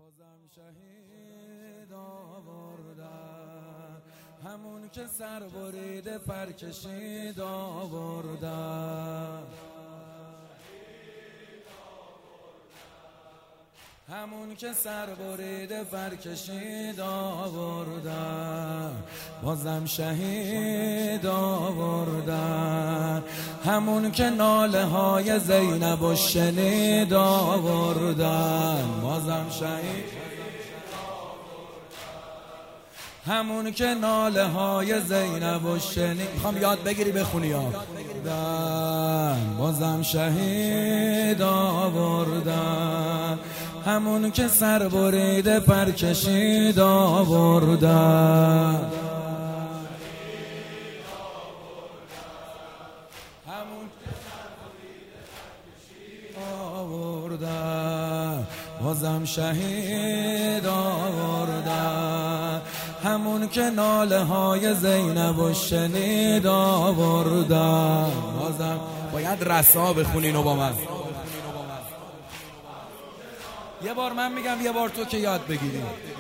بازم شهید آوردن، همون که سر بریده پر کشید آوردن، همون که سر بریده پر کشید آوردن، بازم شهید آوردن، همون که ناله های زینب و شنید آوردن، بازم شهید، همون که ناله های زینب و شنید. میخوام یاد بگیری بخونی ها. بازم شهید آوردن، همون که سر بریده پر کشید آوردن، همون که سر بریده پر کشید آوردن، بازم شهید آوردن، همون که ناله های زینب و شنید آوردن. بازم باید رسا بخونینو با من. یه بار من میگم یه بار تو که یاد بگیری.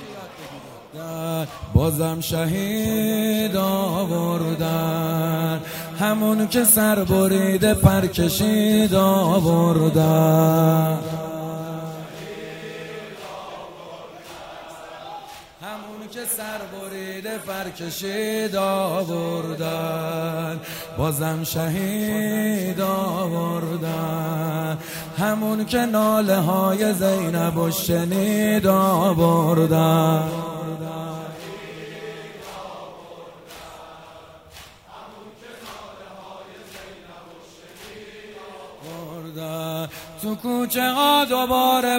بازم شهید آوردن، همون که سر بریده پر کشید آوردن، همون که سر بریده پر کشید آوردن، بازم شهید آوردن، همون که ناله های زینب و شنید آوردن، تو کوچه ها دوباره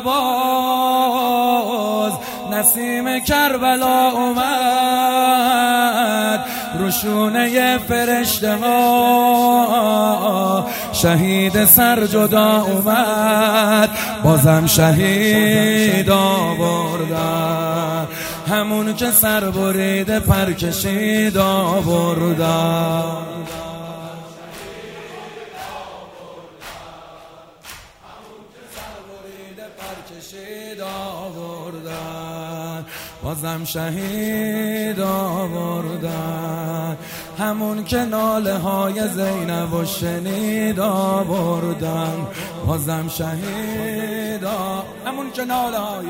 باز نسیم کربلا اومد، روشونه فرشته ها شهید سر جدا اومد، بازم شهید آوردن، همون که سر بریده پر کشید آوردن، کشید آوردن، بازم شهید آوردن، همون که ناله های زینب و شنید آوردن، بازم شهید همون که ناله های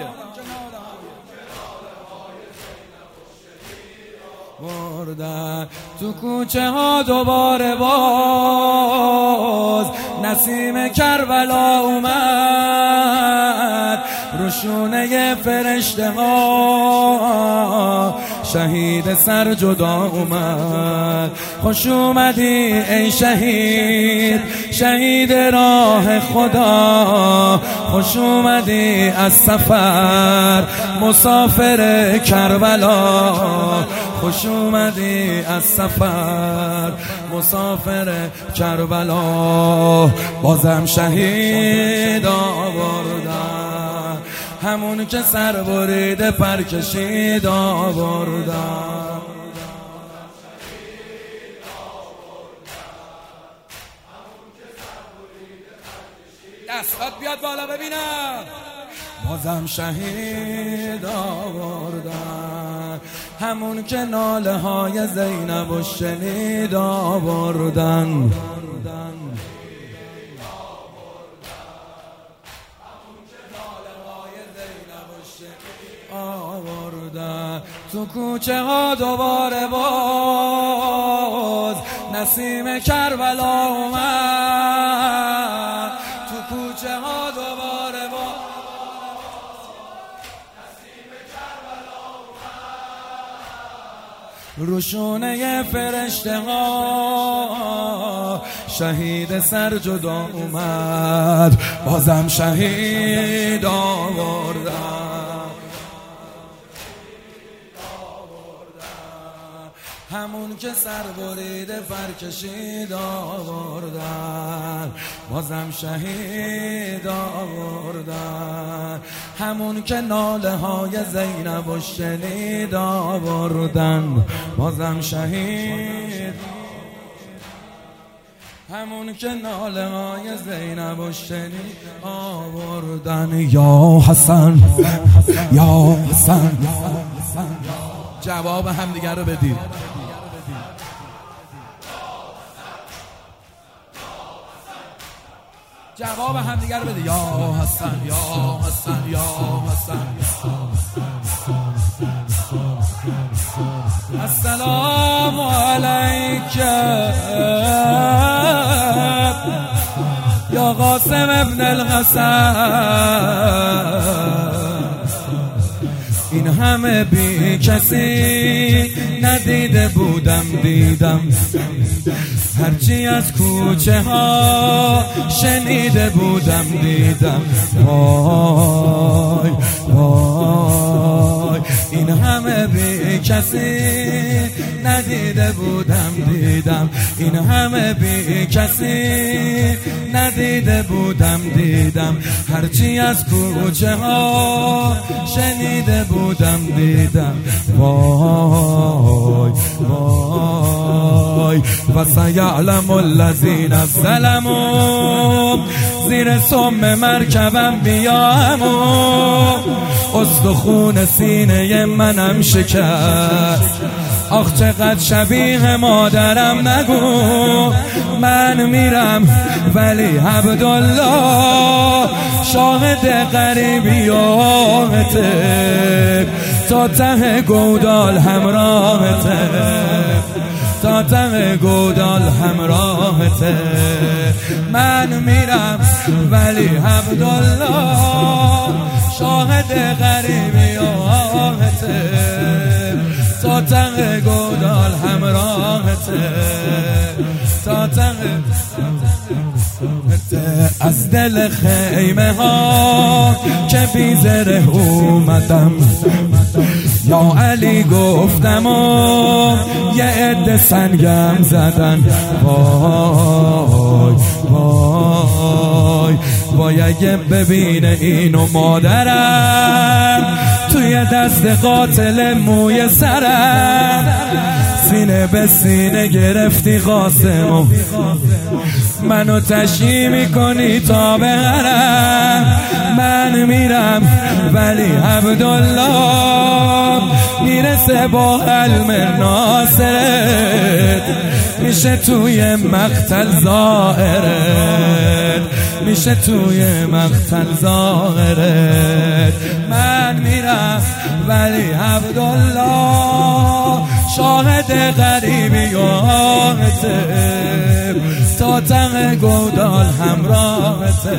بردن. تو کوچه ها دوباره باز نسیم کربلا اومد، روشونه فرشته ها شهید سر جدا اومد، خوش اومدی ای شهید، شهید راه خدا، خوش اومدی از سفر مسافر کربلا، خوش اومدی از سفر مسافر کربلا، بازم شهید آوردن، همون که سر بریده پر کشید آوردن، دستات بیاد بالا ببینم. بازم شهید آوردن، همون که ناله های زینب و شنید آوردن، تو کوچه ها دوباره باز نسیم کربلا اومد، تو کوچه ها دوباره باز نسیم کربلا اومد، روشونه فرشته ها شهید سر جدا اومد، بازم شهید آوردن، همون که سر بریده پر کشید آوردن، بازم شهید آوردن، همون که ناله های زینب و شنید آوردن، بازم شهید، همون که ناله های زینب و شنید آوردن. یا حسن یا حسن. جواب همدیگر رو بدید. جواب همدیگر رو بدید. یا حسن یا حسن یا حسن. السلام علیک یا قاسم ابن الحسن. این همه بی کسی ندیده بودم، دیدم هرچی از کوچه ها شنیده بودم، دیدم وای وای. این همه بی کسی ندیده بودم، دیدم این همه بی کسی ندیده بودم، دیدم هرچی از کوچه ها شنیده بودم، دیدم وای وای. و سیعلم الذین ظلموا زیر سم مرکبم بیامو، استخون سینه منم شکست، آخ چقدر شبیه مادرم نگو. من میرم ولی عبدالله شاهد غریبیاته، تا ته گودال همراهته، تا ته گودال همراهته. من میرم ولی عبدالله شاهد غریبیاته، تا ته گودال همراهته، تا ته. از دل خیمه ها که بی زره اومدم، یا علی گفتم و یه عده سنگم زدن. وای وای وای اگه ببینه اینو مادرم توی دست قاتل موی سرم، سینه به سینه گرفتی قاسمو، منو تشییع میکنی تا بهرم. من میرم ولی عبدالله میرسه با علم ناصرت، میشه توی مقتل ظاهرت، میشه توی مقتل ظاهرت. من میرم ولی عبدالله شاهد غریبیاته، تا ته گودال همراهته.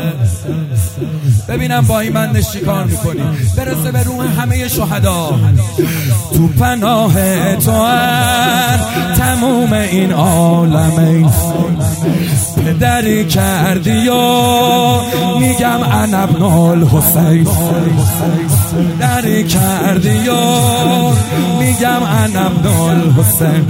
ببینم با این بندش چی کار میکنی، برسه به روح همه شهدا. تو پناه تو تموم این عالمین، پدری کردی و میگم انا ابن الحسین، پدری کردی و میگم انا ابن الحسین.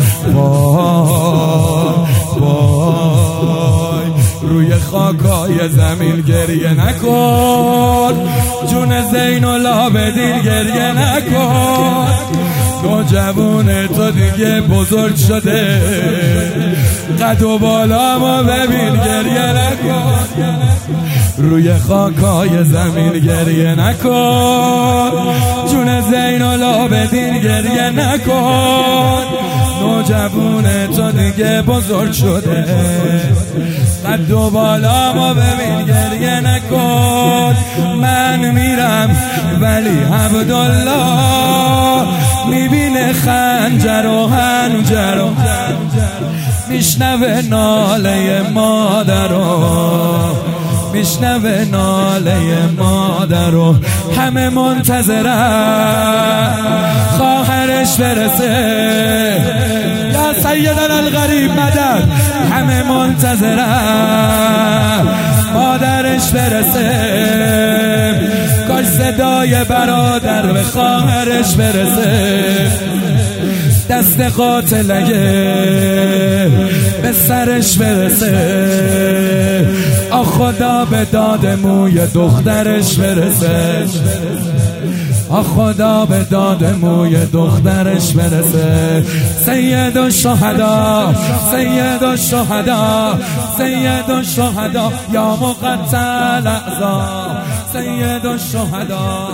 وای وای روی خاکای زمین گریه نکن، جون زین العابدین گریه نکن. نوجوان تو دیگه بزرگ شده، قد و بالا ما ببین گریه نکن. روی خاکای زمین گریه نکن، جون زین العابدین گریه نکن. نوجوان تو دیگه بزرگ شده، قد و بالا ما ببین گریه نکن. من میرم ولی عبدالله میبینه خنجر و هنجر و میشنوه ناله مادرو، میشنوه ناله مادرو. همه منتظرن خواهرش برسه، یا سیدنا الغریب مدد. همه منتظرن مادرش برسه، کاش صدای برادر به خواهرش برسه. دست قاتلگه به سرش برسه، آ خدا به داد موی دخترش برسه، آ خدا به داد موی دخترش برسه. سید الشهدا سید الشهدا سید الشهدا یا مقتل اعظم، سید الشهدا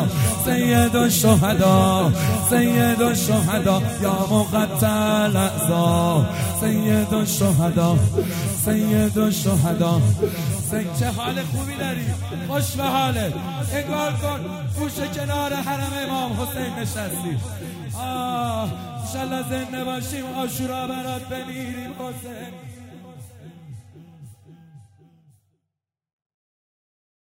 سید الشهدا سید الشهدا یا مقتل الاعضا سید الشهدا سید الشهدا. چه حال خوبی داری، خوش به حالت، انگار کن گوش کنار حرم امام حسین نشستی. انشالله زنده باشیم عاشورا برات بمیریم حسین.